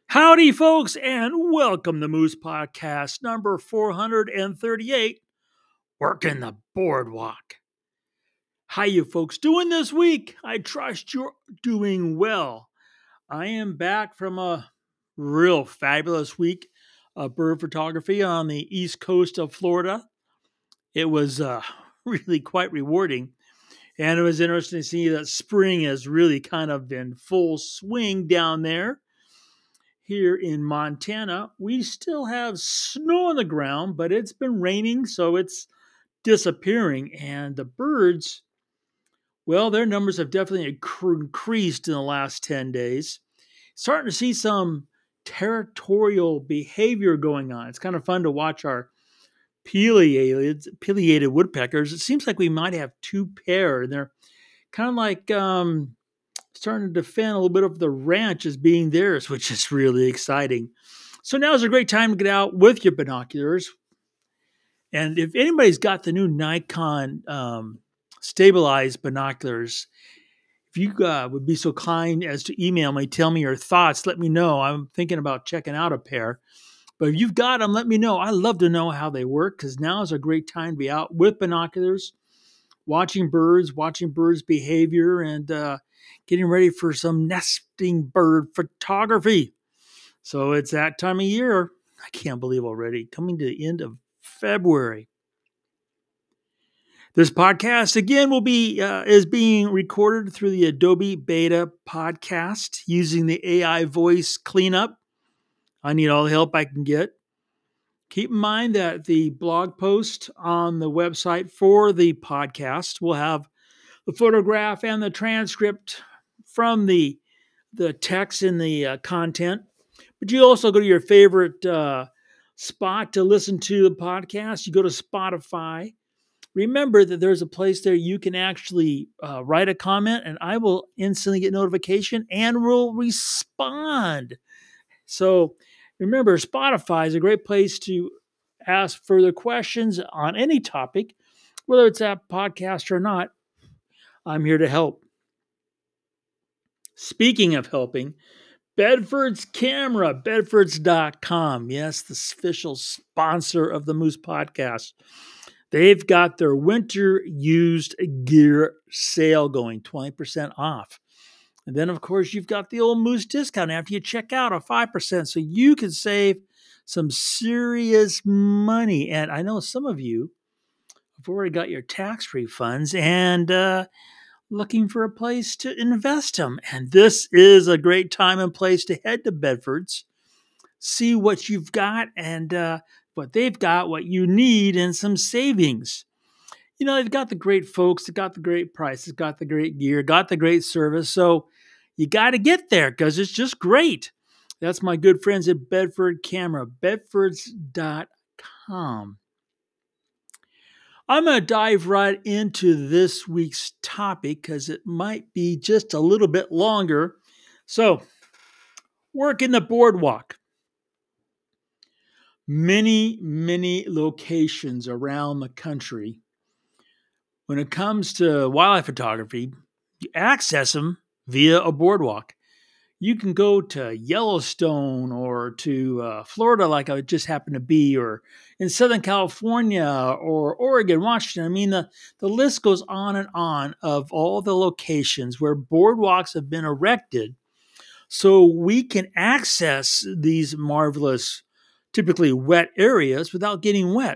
Howdy, folks, and welcome to Moose Podcast number 438, Working the Boardwalk. How you folks doing this week? I trust you're doing well. I am back from a real fabulous week of bird photography on the east coast of Florida. It was really quite rewarding, and it was interesting to see that spring has really kind of been full swing down there. Here in Montana, we still have snow on the ground, but it's been raining, so it's disappearing. And the birds, well, their numbers have definitely increased in the last 10 days. Starting to see some territorial behavior going on. It's kind of fun to watch our pileated woodpeckers. It seems like we might have two pair, and they're kind of like starting to defend a little bit of the ranch as being theirs, which is really exciting. So now is a great time to get out with your binoculars. And if anybody's got the new Nikon stabilized binoculars, if you would be so kind as to email me, tell me your thoughts, let me know. I'm thinking about checking out a pair. But if you've got them, let me know. I love to know how they work because now is a great time to be out with binoculars, watching birds behavior, and getting ready for some nesting bird photography. So it's that time of year. I can't believe already, coming to the end of February. This podcast again will be is being recorded through the Adobe Beta podcast using the AI voice cleanup. I need all the help I can get. Keep in mind that the blog post on the website for the podcast will have the photograph and the transcript from the text in the content. But you also go to your favorite spot to listen to the podcast. You go to Spotify. Remember that there's a place there you can actually write a comment, and I will instantly get notification and will respond. So remember, Spotify is a great place to ask further questions on any topic, whether it's a podcast or not. I'm here to help. Speaking of helping, Bedford's Camera, bedfords.com. Yes, the official sponsor of the Moose Podcast. They've got their winter used gear sale going, 20% off. And then, of course, you've got the old Moose discount after you check out of 5%. So you can save some serious money. And I know some of you have already got your tax refunds and looking for a place to invest them. And this is a great time and place to head to Bedford's, see what you've got and what they've got, what you need, and some savings. You know, they've got the great folks, they've got the great prices, got the great gear, got the great service. So you got to get there because it's just great. That's my good friends at Bedford Camera, bedfords.com. I'm going to dive right into this week's topic because it might be just a little bit longer. So, working the boardwalk. Many locations around the country. When it comes to wildlife photography, you access them via a boardwalk. You can go to Yellowstone or to Florida, like I just happened to be, or in Southern California or Oregon, Washington. I mean, the list goes on and on of all the locations where boardwalks have been erected so we can access these marvelous, typically wet areas without getting wet.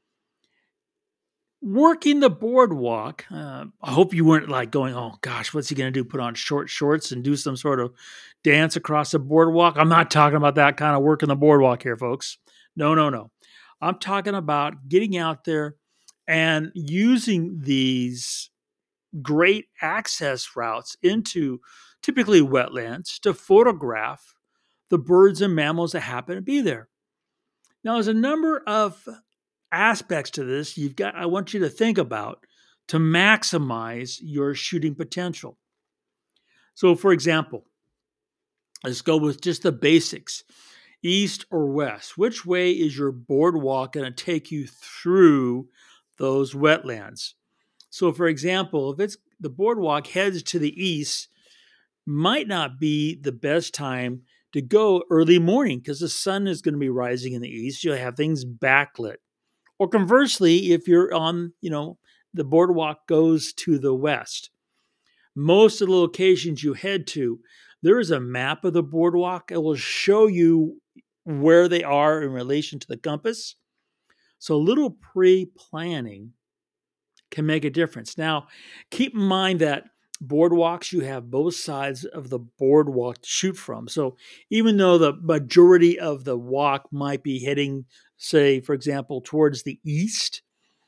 Working the boardwalk, I hope you weren't like going, oh gosh, what's he going to do? Put on short shorts and do some sort of dance across the boardwalk? I'm not talking about that kind of working the boardwalk here, folks. No. I'm talking about getting out there and using these great access routes into typically wetlands to photograph the birds and mammals that happen to be there. Now, there's a number of aspects to this I want you to think about to maximize your shooting potential. So for example, let's go with just the basics. East or west, which way is your boardwalk going to take you through those wetlands? So for example, if it's the boardwalk heads to the east, might not be the best time to go early morning because the sun is going to be rising in the east. You'll have things backlit. Or conversely, if you're on, the boardwalk goes to the west. Most of the locations you head to, there is a map of the boardwalk. It will show you where they are in relation to the compass. So a little pre-planning can make a difference. Now, keep in mind that boardwalks, you have both sides of the boardwalk to shoot from. So even though the majority of the walk might be heading, say, for example, towards the east,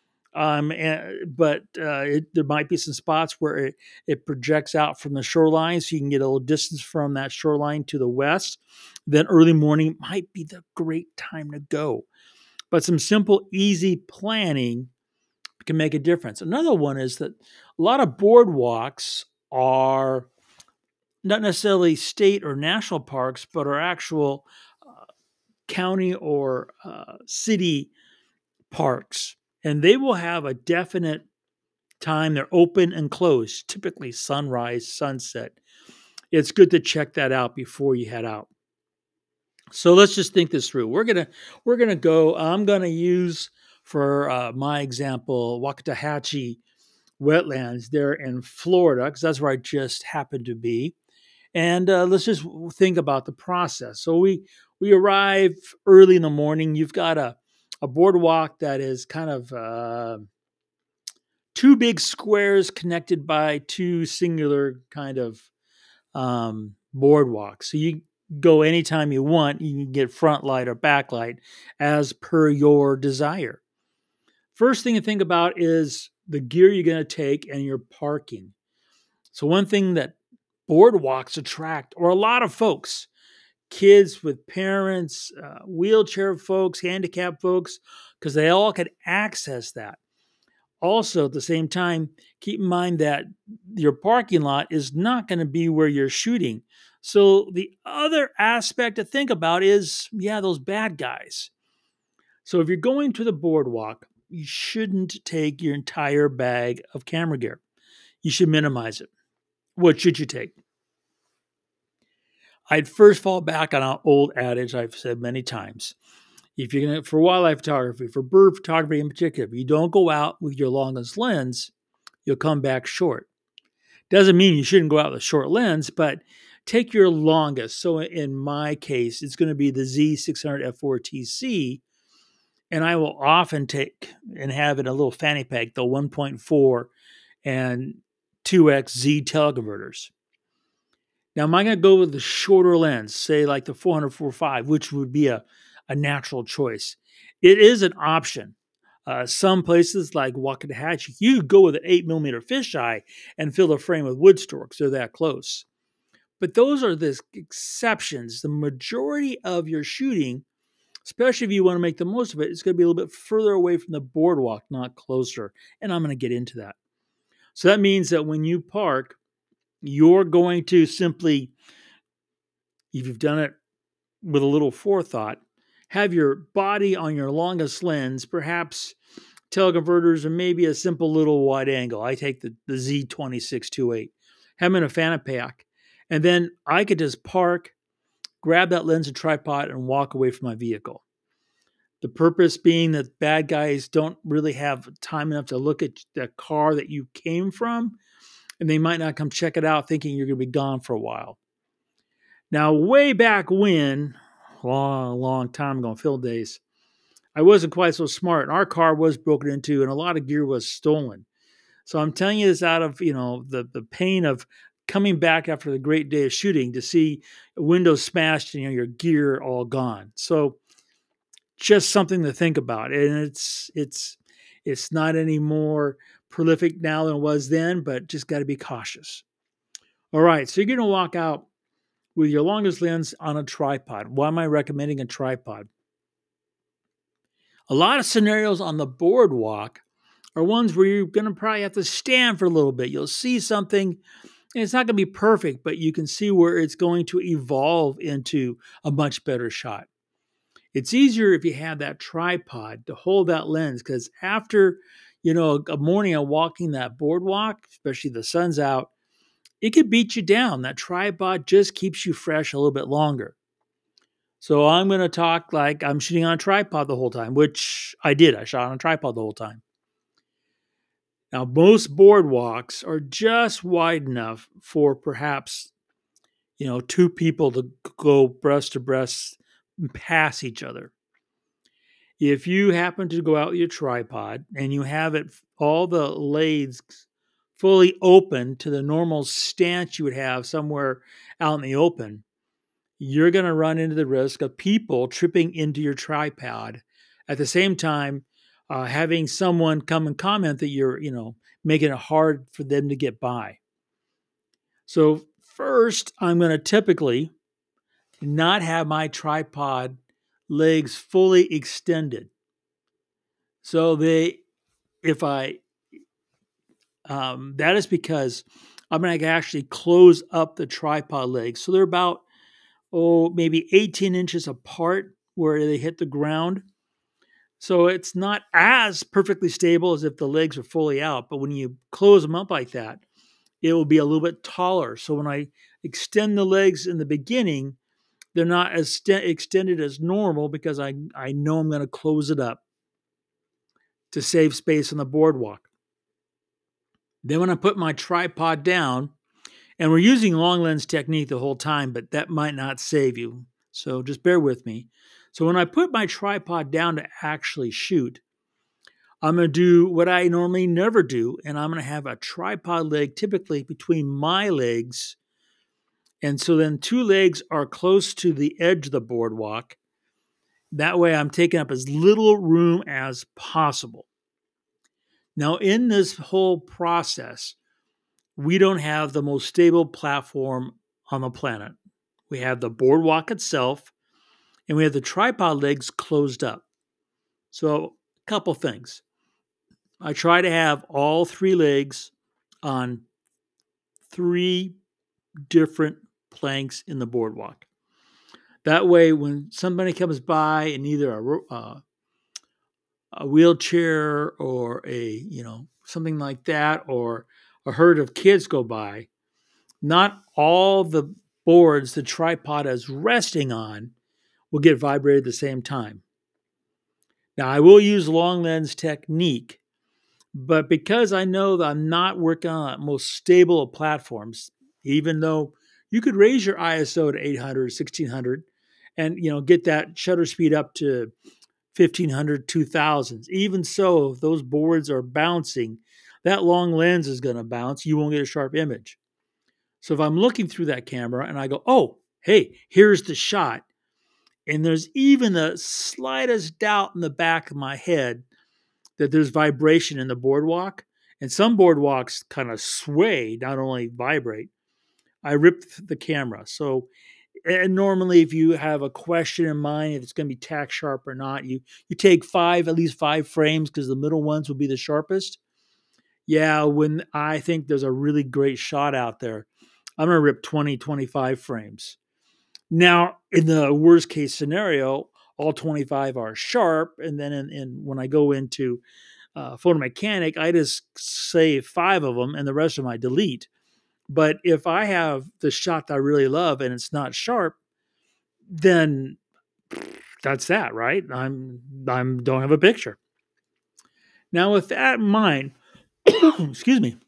there might be some spots where it projects out from the shoreline, so you can get a little distance from that shoreline to the west. Then early morning might be the great time to go. But some simple, easy planning can make a difference. Another one is that a lot of boardwalks are not necessarily state or national parks, but are actual county or city parks. And they will have a definite time. They're open and closed, typically sunrise, sunset. It's good to check that out before you head out. So let's just think this through. We're gonna go. I'm gonna use for my example Waxahachie wetlands there in Florida because that's where I just happened to be. And let's just think about the process. So we arrive early in the morning. You've got a boardwalk that is kind of two big squares connected by two singular kind of boardwalks. So you go anytime you want. You can get front light or back light as per your desire. First thing to think about is the gear you're going to take and your parking. So one thing that boardwalks attract, or a lot of folks, kids with parents, wheelchair folks, handicapped folks, because they all can access that. Also, at the same time, keep in mind that your parking lot is not going to be where you're shooting. So the other aspect to think about is, those bad guys. So if you're going to the boardwalk, you shouldn't take your entire bag of camera gear. You should minimize it. What should you take? I'd first fall back on an old adage I've said many times. If you're going to, for wildlife photography, for bird photography in particular, if you don't go out with your longest lens, you'll come back short. Doesn't mean you shouldn't go out with a short lens, but take your longest. So in my case, it's going to be the Z600 F4TC, and I will often take and have in a little fanny pack the 1.4 and 2x Z teleconverters. Now, am I going to go with the shorter lens, say like the 400-4.5, which would be a natural choice? It is an option. Some places like Waxahachie, you could go with an 8mm fisheye and fill the frame with wood storks. They're that close. But those are the exceptions. The majority of your shooting, especially if you want to make the most of it, is going to be a little bit further away from the boardwalk, not closer. And I'm going to get into that. So that means that when you park, you're going to simply, if you've done it with a little forethought, have your body on your longest lens, perhaps teleconverters, or maybe a simple little wide angle. I take the Z26-28, have them in a fanny pack, and then I could just park, grab that lens and tripod, and walk away from my vehicle. The purpose being that bad guys don't really have time enough to look at the car that you came from, and they might not come check it out thinking you're going to be gone for a while. Now, way back when, long time ago, field days, I wasn't quite so smart. Our car was broken into and a lot of gear was stolen. So I'm telling you this out of, the pain of coming back after the great day of shooting to see windows smashed and your gear all gone. So just something to think about. And it's not any more prolific now than it was then, but just got to be cautious. All right, so you're going to walk out with your longest lens on a tripod. Why am I recommending a tripod? A lot of scenarios on the boardwalk are ones where you're going to probably have to stand for a little bit. You'll see something, and it's not going to be perfect, but you can see where it's going to evolve into a much better shot. It's easier if you have that tripod to hold that lens, because after, a morning of walking that boardwalk, especially the sun's out, it could beat you down. That tripod just keeps you fresh a little bit longer. So I'm going to talk like I'm shooting on a tripod the whole time, which I did. I shot on a tripod the whole time. Now, most boardwalks are just wide enough for perhaps, two people to go breast to breast and pass each other. If you happen to go out with your tripod and you have it, all the legs fully open to the normal stance you would have somewhere out in the open, you're going to run into the risk of people tripping into your tripod. At the same time, having someone come and comment that you're, making it hard for them to get by. So first, I'm going to typically not have my tripod legs fully extended. So if I, that is because I'm going to actually close up the tripod legs. So they're about, maybe 18 inches apart where they hit the ground. So it's not as perfectly stable as if the legs are fully out. But when you close them up like that, it will be a little bit taller. So when I extend the legs in the beginning, they're not as extended as normal because I know I'm going to close it up to save space on the boardwalk. Then when I put my tripod down, and we're using long lens technique the whole time, but that might not save you. So just bear with me. So when I put my tripod down to actually shoot, I'm going to do what I normally never do, and I'm going to have a tripod leg typically between my legs. And so then two legs are close to the edge of the boardwalk. That way I'm taking up as little room as possible. Now, in this whole process, we don't have the most stable platform on the planet. We have the boardwalk itself, and we have the tripod legs closed up. So, a couple things. I try to have all three legs on three different planks in the boardwalk. That way, when somebody comes by in either a wheelchair or something like that, or a herd of kids go by, not all the boards the tripod is resting on will get vibrated at the same time. Now, I will use long lens technique, but because I know that I'm not working on the most stable of platforms, even though you could raise your ISO to 800, 1600, and get that shutter speed up to 1500, 2000s. Even so, if those boards are bouncing, that long lens is going to bounce. You won't get a sharp image. So if I'm looking through that camera and I go, oh, hey, here's the shot, and there's even the slightest doubt in the back of my head that there's vibration in the boardwalk, and some boardwalks kind of sway, not only vibrate, I rip the camera. So, and normally if you have a question in mind, if it's going to be tack sharp or not, you take at least five frames because the middle ones will be the sharpest. Yeah, when I think there's a really great shot out there, I'm going to rip 20, 25 frames. Now, in the worst case scenario, all 25 are sharp. And then when I go into photo mechanic, I just save 5 of them and the rest of them I delete. But if I have the shot that I really love and it's not sharp, then that's that, right? I'm don't have a picture. Now, with that in mind, excuse me,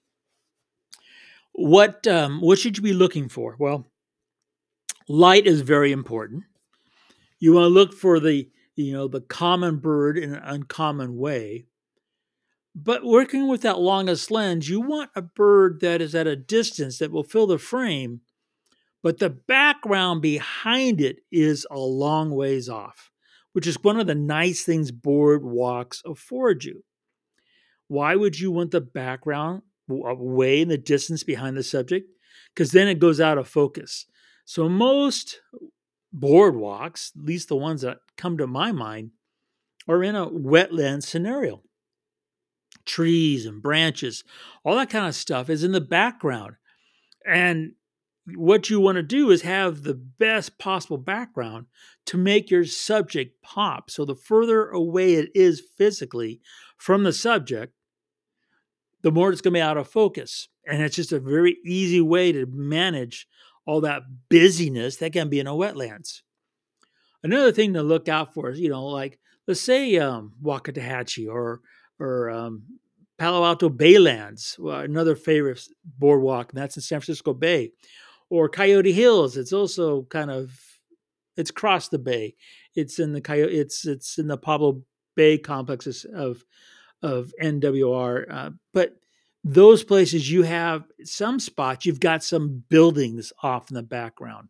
what should you be looking for? Well, light is very important. You want to look for the common bird in an uncommon way. But working with that longest lens, you want a bird that is at a distance that will fill the frame, but the background behind it is a long ways off, which is one of the nice things boardwalks afford you. Why would you want the background way in the distance behind the subject? Because then it goes out of focus. So most boardwalks, at least the ones that come to my mind, are in a wetland scenario. Trees and branches, all that kind of stuff is in the background. And what you want to do is have the best possible background to make your subject pop. So the further away it is physically from the subject, the more it's going to be out of focus. And it's just a very easy way to manage all that busyness that can be in a wetlands. Another thing to look out for is, like let's say Wakatahatchee or Palo Alto Baylands, another favorite boardwalk, and that's in San Francisco Bay, or Coyote Hills. It's also it's across the bay. It's in the it's in the Pablo Bay complexes of NWR. But those places, you have some spots, you've got some buildings off in the background.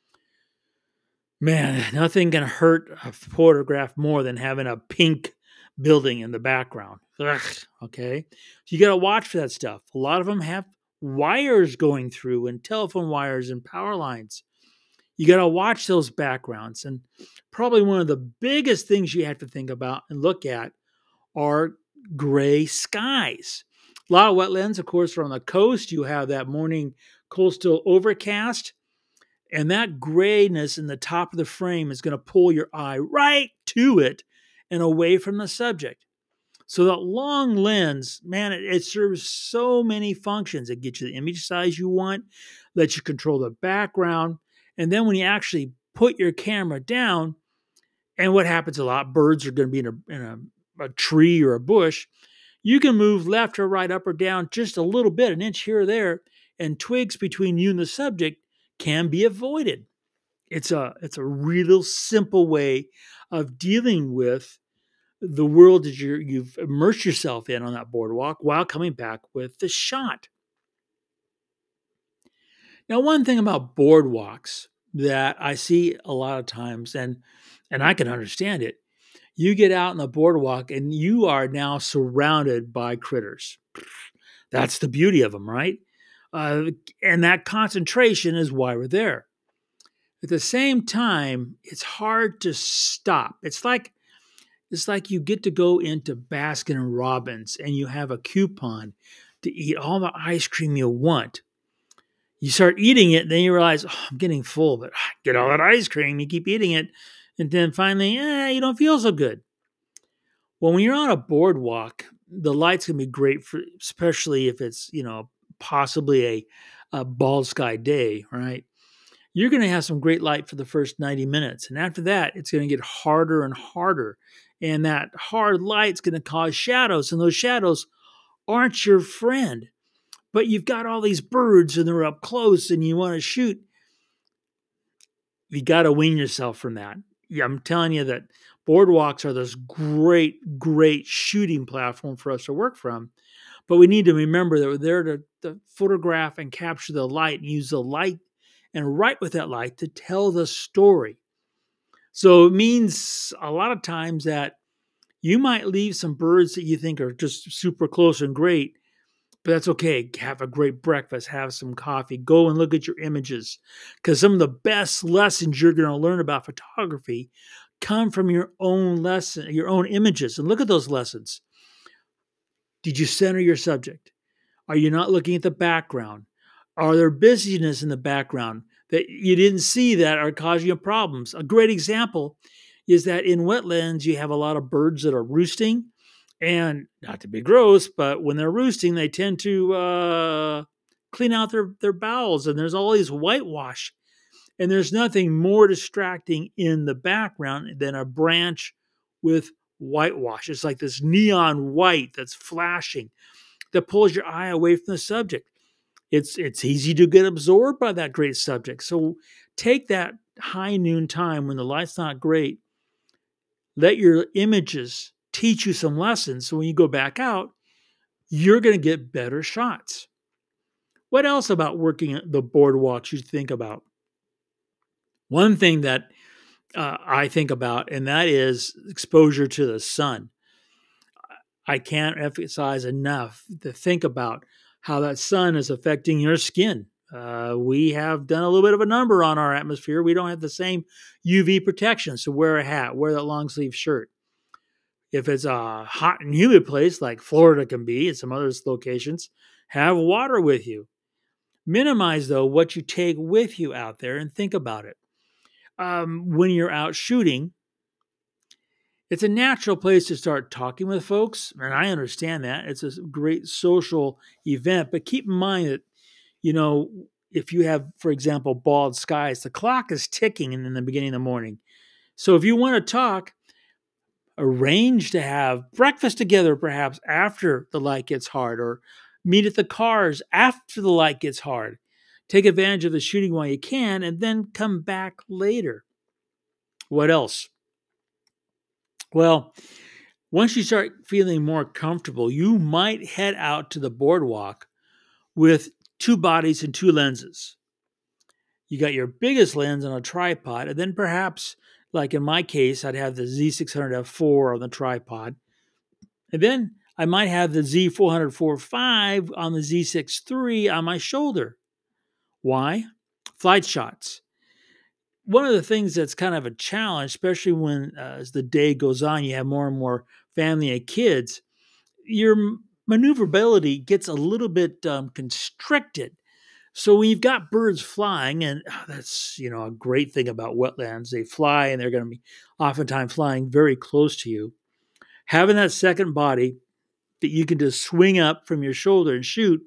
Man, nothing can hurt a photograph more than having a pink building in the background. Ugh, okay. So you got to watch for that stuff. A lot of them have wires going through and telephone wires and power lines. You got to watch those backgrounds. And probably one of the biggest things you have to think about and look at are gray skies. A lot of wetlands, of course, are on the coast. You have that morning coastal overcast, and that grayness in the top of the frame is going to pull your eye right to it and away from the subject. So that long lens, man, it serves so many functions. It gets you the image size you want, lets you control the background, and then when you actually put your camera down, and what happens a lot, birds are going to be in a tree or a bush. You can move left or right, up or down just a little bit, an inch here or there, and twigs between you and the subject can be avoided. It's a real simple way of dealing with the world that you've immersed yourself in on that boardwalk while coming back with the shot. Now, one thing about boardwalks that I see a lot of times, and I can understand it, you get out on the boardwalk and you are now surrounded by critters. That's the beauty of them, right? And that concentration is why we're there. At the same time, it's hard to stop. It's like you get to go into Baskin and Robbins and you have a coupon to eat all the ice cream you want. You start eating it, then you realize, oh, I'm getting full, but get all that ice cream. You keep eating it, and then finally, you don't feel so good. Well, when you're on a boardwalk, the light's gonna be great for, especially if it's possibly a bald sky day, right? You're gonna have some great light for the first 90 minutes, and after that, it's gonna get harder and harder, and that hard light's gonna cause shadows, and those shadows aren't your friend. But you've got all these birds, and they're up close, and you want to shoot. You got to wean yourself from that. Yeah, I'm telling you that boardwalks are this great, great shooting platform for us to work from. But we need to remember that we're there to photograph and capture the light and use the light and write with that light to tell the story. So it means a lot of times that you might leave some birds that you think are just super close and great, but that's okay. Have a great breakfast, have some coffee, go and look at your images. Because some of the best lessons you're going to learn about photography come from your own lesson, your own images. And look at those lessons. Did you center your subject? Are you not looking at the background? Are there busyness in the background that you didn't see that are causing you problems? A great example is that in wetlands, you have a lot of birds that are roosting. And not to be gross, but when they're roosting, they tend to clean out their bowels, and there's all these whitewash. And there's nothing more distracting in the background than a branch with whitewash. It's like this neon white that's flashing that pulls your eye away from the subject. It's easy to get absorbed by that great subject. So take that high noon time when the light's not great. Let your images teach you some lessons. So when you go back out, you're going to get better shots. What else about working at the boardwalks you think about? One thing that I think about, and that is exposure to the sun. I can't emphasize enough to think about how that sun is affecting your skin. We have done a little bit of a number on our atmosphere. We don't have the same UV protection. So wear a hat, wear that long sleeve shirt. If it's a hot and humid place like Florida can be and some other locations, have water with you. Minimize, though, what you take with you out there and think about it. When you're out shooting, it's a natural place to start talking with folks, and I understand that. It's a great social event, but keep in mind that, you know, if you have, for example, bald skies, the clock is ticking in the beginning of the morning. So if you want to talk, arrange to have breakfast together perhaps after the light gets hard, or meet at the cars after the light gets hard. Take advantage of the shooting while you can and then come back later. What else? Well, once you start feeling more comfortable, you might head out to the boardwalk with two bodies and two lenses. You got your biggest lens on a tripod, and then perhaps, like in my case, I'd have the Z600F4 on the tripod. And then I might have the Z400 4.5 on the Z6 III on my shoulder. Why? Flight shots. One of the things that's kind of a challenge, especially when as the day goes on, you have more and more family and kids, your maneuverability gets a little bit constricted. So when you've got birds flying, and that's a great thing about wetlands, they fly and they're going to be oftentimes flying very close to you. Having that second body that you can just swing up from your shoulder and shoot,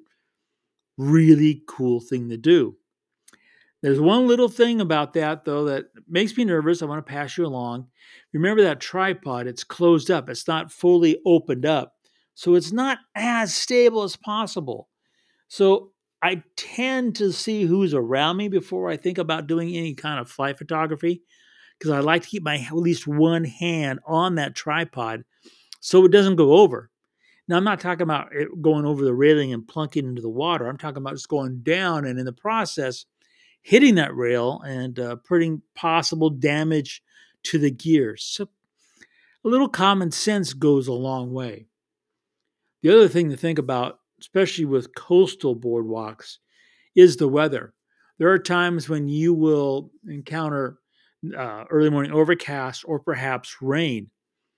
really cool thing to do. There's one little thing about that, though, that makes me nervous. I want to pass you along. Remember that tripod, it's closed up, it's not fully opened up. So it's not as stable as possible. So I tend to see who's around me before I think about doing any kind of flight photography, because I like to keep my at least one hand on that tripod so it doesn't go over. Now, I'm not talking about it going over the railing and plunking into the water. I'm talking about just going down and in the process hitting that rail and putting possible damage to the gears. So a little common sense goes a long way. The other thing to think about, especially with coastal boardwalks, is the weather. There are times when you will encounter early morning overcast or perhaps rain.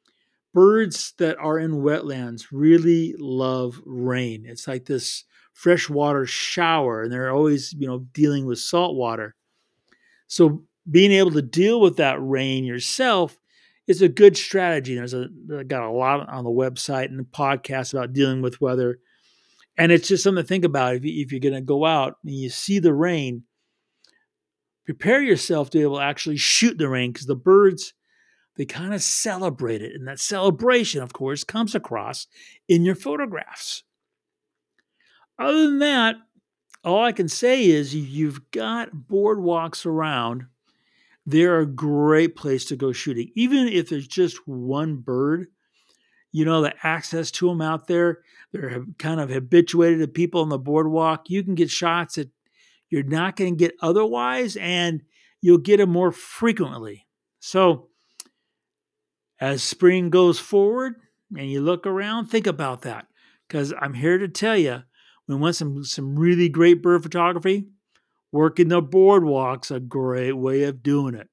Birds that are in wetlands really love rain. It's like this freshwater shower, and they're always, dealing with salt water. So being able to deal with that rain yourself is a good strategy. I got a lot on the website and the podcast about dealing with weather, and it's just something to think about. If you're going to go out and you see the rain, prepare yourself to be able to actually shoot the rain, because the birds, they kind of celebrate it. And that celebration, of course, comes across in your photographs. Other than that, all I can say is you've got boardwalks around. They're a great place to go shooting. Even if there's just one bird, the access to them out there, they're kind of habituated to people on the boardwalk. You can get shots that you're not going to get otherwise, and you'll get them more frequently. So as spring goes forward and you look around, think about that, because I'm here to tell you, we want some really great bird photography. Working the boardwalk's a great way of doing it.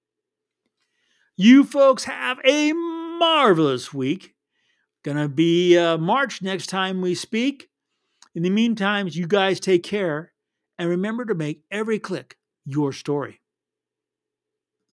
You folks have a marvelous week. Gonna be March next time we speak. In the meantime, you guys take care, and remember to make every click your story.